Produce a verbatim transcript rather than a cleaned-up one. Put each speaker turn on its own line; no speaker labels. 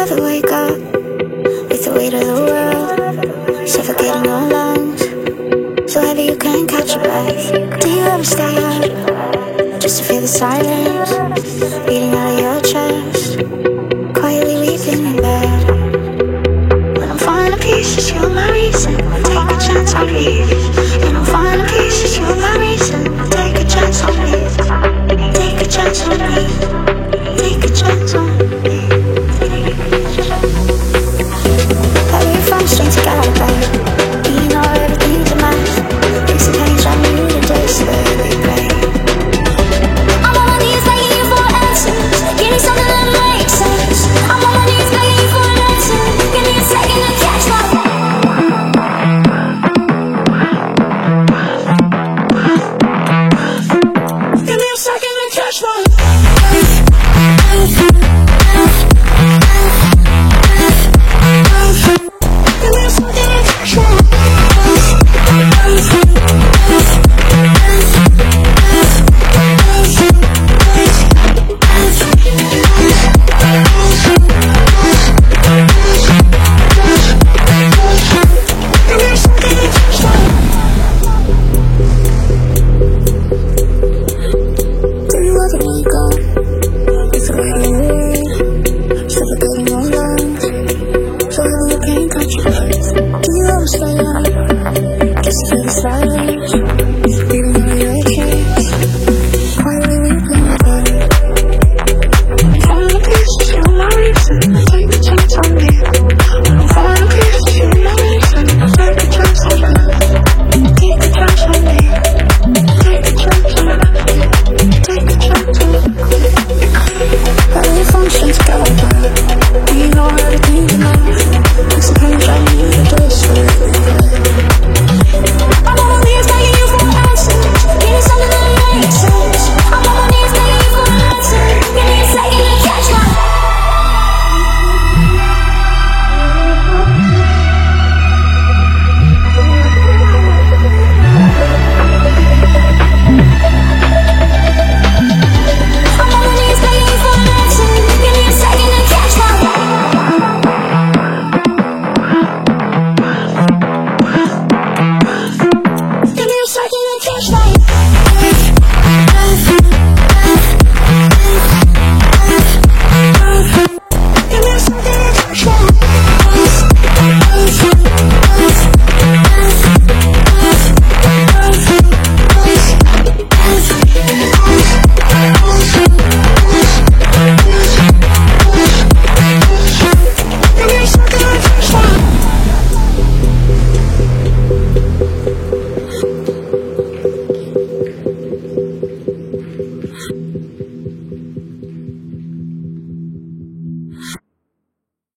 ever wake up with the weight of the world suffocating your lungs, so heavy you can't catch your breath? Do you ever stay up just to feel the silence beating out of your chest, quietly weeping in bed? When I'm falling to pieces, you're my reason. Take a chance on me. When I'm falling to pieces, you're my reason. Take a chance on me. Take a chance on me.